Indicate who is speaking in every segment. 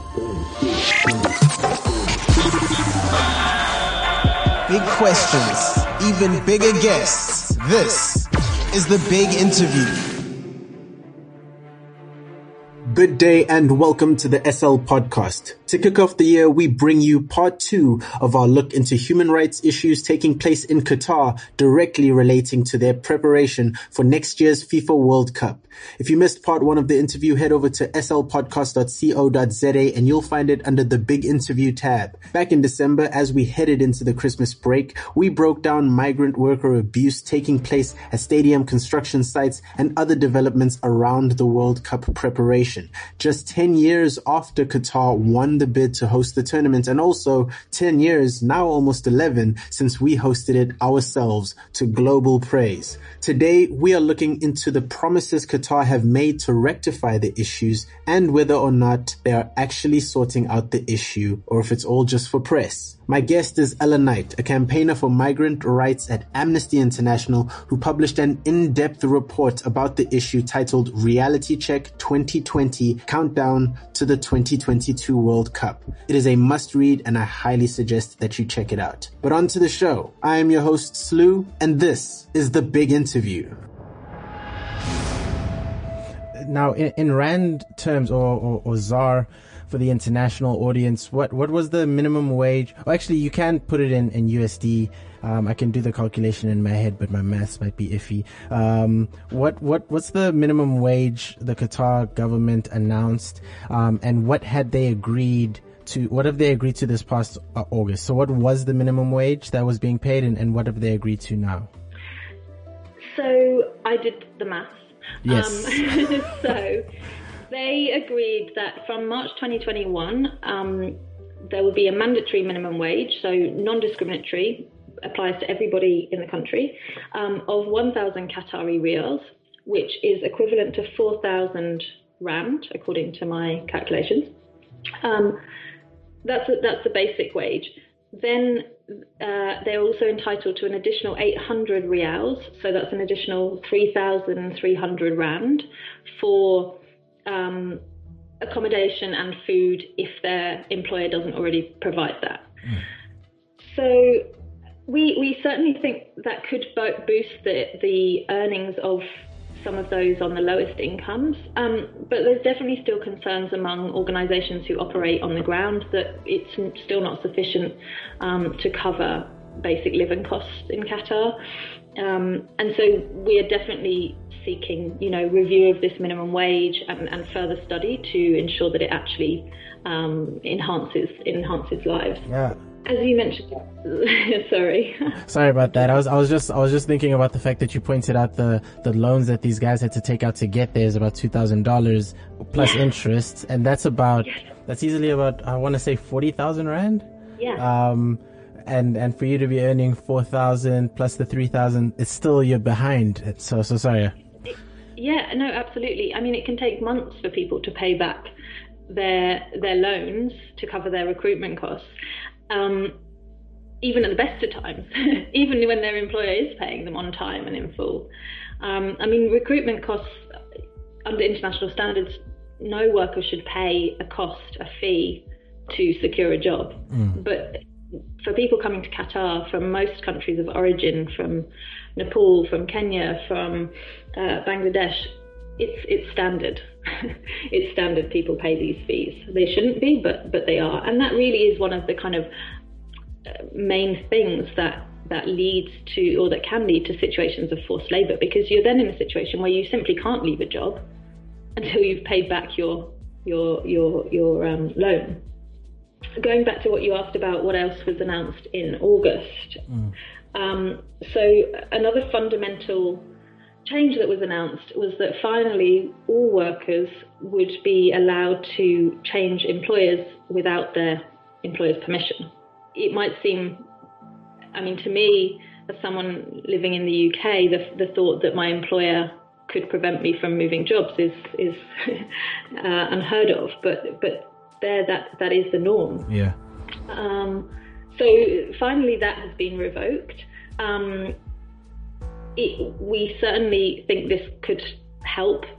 Speaker 1: Big questions, even bigger guests. This is The Big Interview. Good day and welcome to the SL podcast. To kick off the year, we bring you part 2 of our look into human rights issues taking place in Qatar, directly relating to their preparation for next year's FIFA World Cup. If you missed part 1 of the interview, head over to slpodcast.co.za and you'll find it under the Big Interview tab. Back in December, as we headed into the Christmas break, we broke down migrant worker abuse taking place at stadium construction sites and other developments around the World Cup preparation. Just 10 years after Qatar won the bid to host the tournament, and also 10 years, now almost 11, since we hosted it ourselves to global praise. Today, we are looking into the promises Qatar have made to rectify the issues and whether or not they are actually sorting out the issue or if it's all just for press. My guest is Ella Knight, a campaigner for migrant rights at Amnesty International, who published an in-depth report about the issue titled Reality Check 2020 Countdown to the 2022 World Cup. It is a must-read and I highly suggest that you check it out. But on to the show. I am your host, Slew, and this is The Big Interview. Now, in Rand terms or ZAR, for the international audience, what was the minimum wage? Oh, actually, you can put it in USD. I can do the calculation in my head, but my maths might be iffy. What's the minimum wage the Qatar government announced, and what have they agreed to this past August? So what was the minimum wage that was being paid, and what have they agreed to now?
Speaker 2: So I did the maths.
Speaker 1: Yes.
Speaker 2: So they agreed that from March 2021, there would be a mandatory minimum wage, so non-discriminatory, applies to everybody in the country, of 1,000 Qatari riyals, which is equivalent to 4,000 rand, according to my calculations. That's the basic wage. Then they're also entitled to an additional 800 riyals, so that's an additional 3,300 rand for accommodation and food if their employer doesn't already provide that. So we certainly think that could boost the earnings of some of those on the lowest incomes, but there's definitely still concerns among organisations who operate on the ground that it's still not sufficient to cover basic living costs in Qatar, and so we are definitely seeking, review of this minimum wage and further study to ensure that it actually enhances lives.
Speaker 1: Yeah.
Speaker 2: As you mentioned,
Speaker 1: sorry about that. I was just thinking about the fact that you pointed out the loans that these guys had to take out to get there is about $2,000 plus interest, and that's easily about, I want to say, 40,000 rand.
Speaker 2: Yeah.
Speaker 1: And for you to be earning 4,000 plus the 3,000, it's still, you're behind. So sorry.
Speaker 2: Yeah, no, absolutely. I mean, it can take months for people to pay back their loans to cover their recruitment costs. Even at the best of times, even when their employer is paying them on time and in full. I mean, recruitment costs under international standards, no worker should pay a fee to secure a job. But for people coming to Qatar from most countries of origin, from Nepal, from Kenya, from Bangladesh, it's standard. It's standard people pay these fees. They shouldn't be, but they are. And that really is one of the kind of main things that leads to, or that can lead to, situations of forced labour, because you're then in a situation where you simply can't leave a job until you've paid back your loan. Going back to what you asked about what else was announced in August. So another fundamental change that was announced was that finally all workers would be allowed to change employers without their employer's permission. It might seem, to me, as someone living in the UK, the thought that my employer could prevent me from moving jobs is unheard of, but there that is the norm.
Speaker 1: Yeah.
Speaker 2: So finally that has been revoked. We certainly think this could help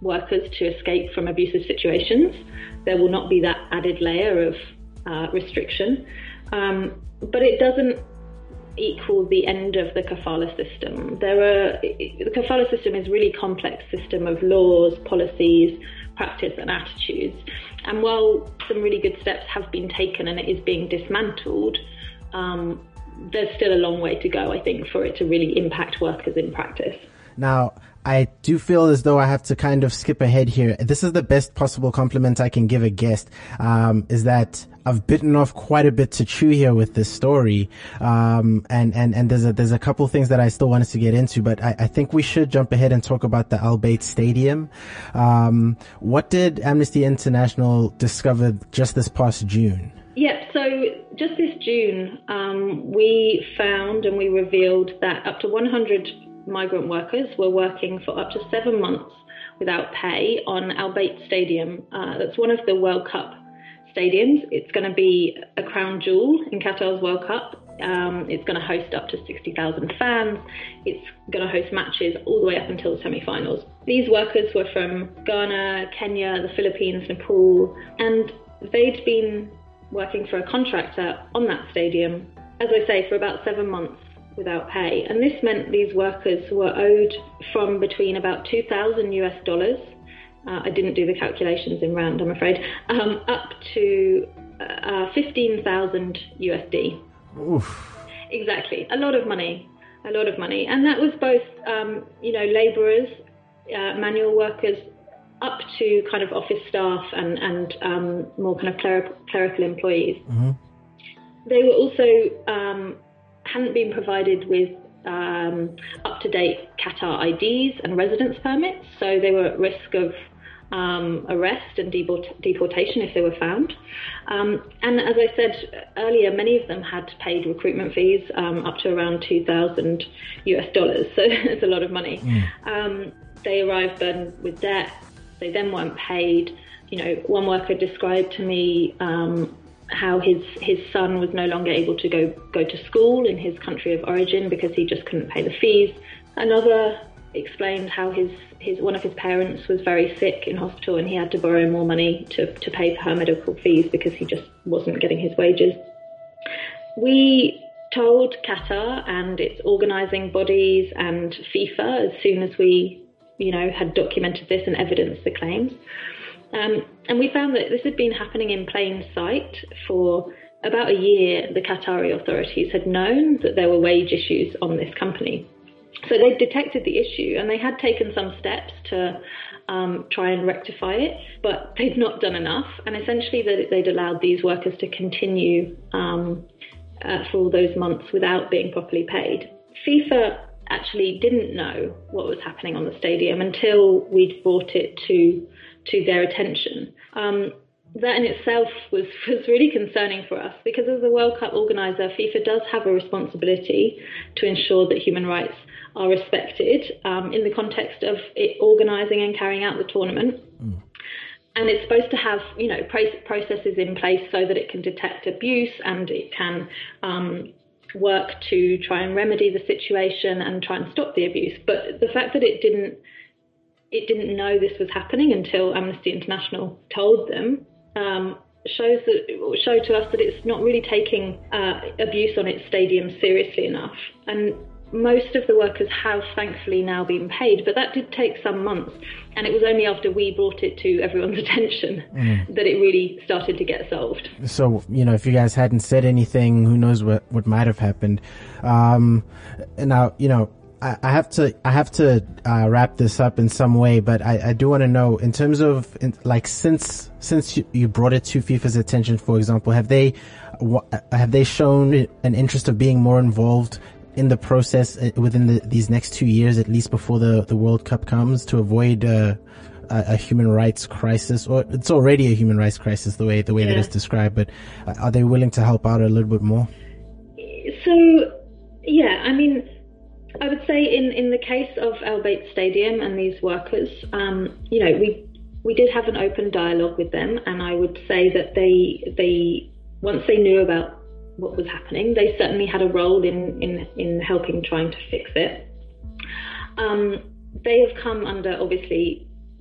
Speaker 2: workers to escape from abusive situations. There will not be that added layer of restriction, but it doesn't equal the end of the kafala system. The kafala system is a really complex system of laws, policies, practice and attitudes. And while some really good steps have been taken and it is being dismantled, there's still a long way to go, I think, for it to really impact workers in practice.
Speaker 1: Now, I do feel as though I have to kind of skip ahead here. This is the best possible compliment I can give a guest, is that I've bitten off quite a bit to chew here with this story. And there's a couple things that I still wanted to get into, but I think we should jump ahead and talk about the Al Bayt Stadium. What did Amnesty International discover just this past June?
Speaker 2: Yeah, so just this June, we found and we revealed that up to 100 migrant workers were working for up to 7 months without pay on Al Bayt Stadium. That's one of the World Cup stadiums. It's going to be a crown jewel in Qatar's World Cup. It's going to host up to 60,000 fans. It's going to host matches all the way up until the semi-finals. These workers were from Ghana, Kenya, the Philippines, Nepal, and they'd been working for a contractor on that stadium, as I say, for about 7 months without pay. And this meant these workers were owed from between about $2,000 I didn't do the calculations in rand, I'm afraid, up to 15,000 USD.
Speaker 1: Oof.
Speaker 2: Exactly. A lot of money. And that was both, labourers, manual workers, up to kind of office staff and more kind of clerical employees. Mm-hmm. They were also hadn't been provided with up-to-date Qatar IDs and residence permits, so they were at risk of arrest and deportation if they were found. And as I said earlier, many of them had paid recruitment fees up to around $2,000, so it's a lot of money. They arrived burdened with debt. They then weren't paid. One worker described to me how his son was no longer able to go to school in his country of origin because he just couldn't pay the fees. Another explained how one of his parents was very sick in hospital and he had to borrow more money to pay for her medical fees because he just wasn't getting his wages. We told Qatar and its organising bodies and FIFA as soon as we had documented this and evidenced the claims. And we found that this had been happening in plain sight for about a year. The Qatari authorities had known that there were wage issues on this company. So they detected the issue and they had taken some steps to try and rectify it, but they'd not done enough. And essentially they'd allowed these workers to continue for all those months without being properly paid. FIFA actually didn't know what was happening on the stadium until we'd brought it to their attention. That in itself was really concerning for us because as a World Cup organiser, FIFA does have a responsibility to ensure that human rights are respected in the context of it organising and carrying out the tournament. And it's supposed to have, processes in place so that it can detect abuse and it can work to try and remedy the situation and try and stop the abuse. But the fact that it didn't know this was happening until Amnesty International told them showed to us that it's not really taking abuse on its stadium seriously enough. And most of the workers have thankfully now been paid, but that did take some months. And it was only after we brought it to everyone's attention that it really started to get solved. So,
Speaker 1: if you guys hadn't said anything, who knows what might have happened. Now, I have to wrap this up in some way, but I do want to know in terms of since you brought it to FIFA's attention, for example, have they shown an interest of being more involved in the process within these next 2 years, at least before the World Cup comes, to avoid a human rights crisis? Or it's already a human rights crisis the way that it's described, but are they willing to help out a little bit more?
Speaker 2: So, yeah, I mean, I would say in the case of Al Bayt Stadium and these workers, we did have an open dialogue with them, and I would say that they once they knew about what was happening, they certainly had a role in helping trying to fix it. They have come under obviously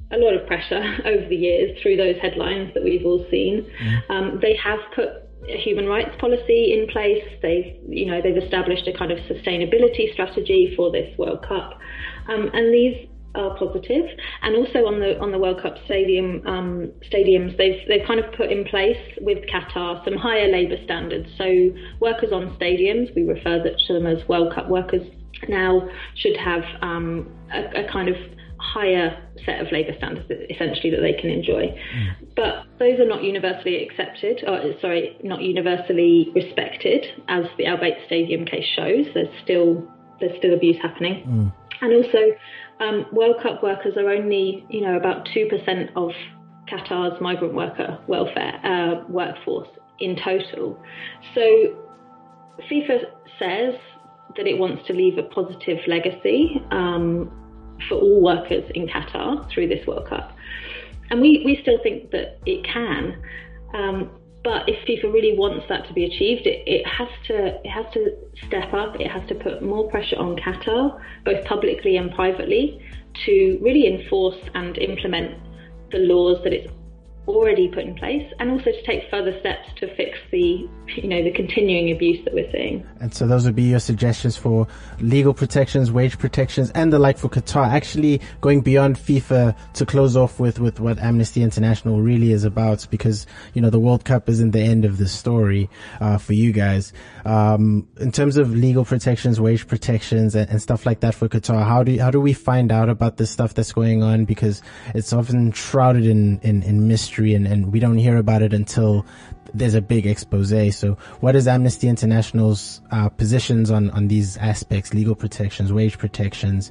Speaker 2: a lot of pressure over the years through those headlines that we've all seen. They have put a human rights policy in place. They've established a kind of sustainability strategy for this World Cup, and these are positive. And also on the World Cup stadiums, they've kind of put in place with Qatar some higher labour standards. So workers on stadiums, we refer to them as World Cup workers, now should have a kind of higher set of labour standards, essentially, that they can enjoy. But those are not universally not universally respected, as the Al Bayt Stadium case shows. There's still abuse happening. And also, World Cup workers are only, about 2% of Qatar's migrant worker welfare workforce in total. So FIFA says that it wants to leave a positive legacy for all workers in Qatar through this World Cup. And we still think that it can. But if FIFA really wants that to be achieved, it has to step up. It has to put more pressure on Qatar, both publicly and privately, to really enforce and implement the laws that it's already put in place, and also to take further steps to fix the continuing abuse that we're seeing.
Speaker 1: And so those would be your suggestions for legal protections, wage protections, and the like for Qatar, actually going beyond FIFA to close off with what Amnesty International really is about, because, the World Cup isn't the end of the story, for you guys. In terms of legal protections, wage protections, and stuff like that for Qatar, how do we find out about this stuff that's going on? Because it's often shrouded in mystery, and we don't hear about it until there's a big expose. So what is Amnesty International's positions on these aspects, legal protections, wage protections,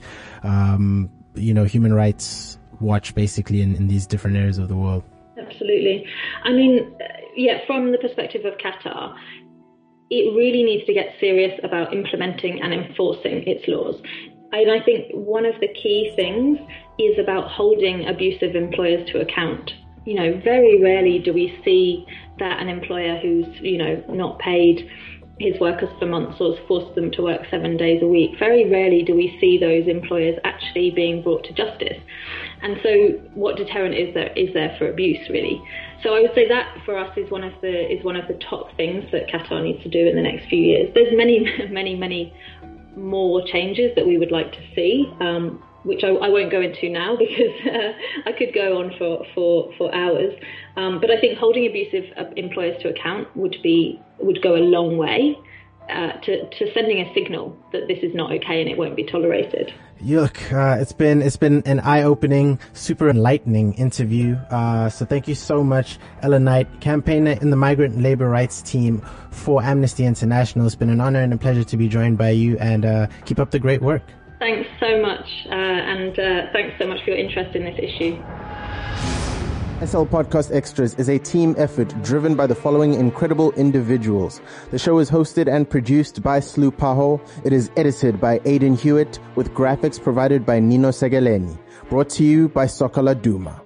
Speaker 1: human rights watch, basically, in these different areas of the world?
Speaker 2: Absolutely. From the perspective of Qatar, it really needs to get serious about implementing and enforcing its laws. And I think one of the key things is about holding abusive employers to account. Very rarely do we see that an employer who's, not paid his workers for months or has forced them to work 7 days a week. Very rarely do we see those employers actually being brought to justice. And so what deterrent is there for abuse, really? So I would say that for us is one of the top things that Qatar needs to do in the next few years. There's many, many, many more changes that we would like to see, which I won't go into now because I could go on for hours. But I think holding abusive employers to account would go a long way to sending a signal that this is not okay and it won't be tolerated.
Speaker 1: Look, it's been an eye-opening, super enlightening interview. So thank you so much, Ella Knight, campaigner in the Migrant Labour Rights Team for Amnesty International. It's been an honor and a pleasure to be joined by you, and keep up the great work.
Speaker 2: Thanks so much, and thanks so much for your interest in this issue.
Speaker 3: SL Podcast Extras is a team effort driven by the following incredible individuals. The show is hosted and produced by Slu Paho. It is edited by Aidan Hewitt, with graphics provided by Nino Segaleni. Brought to you by Sokola Duma.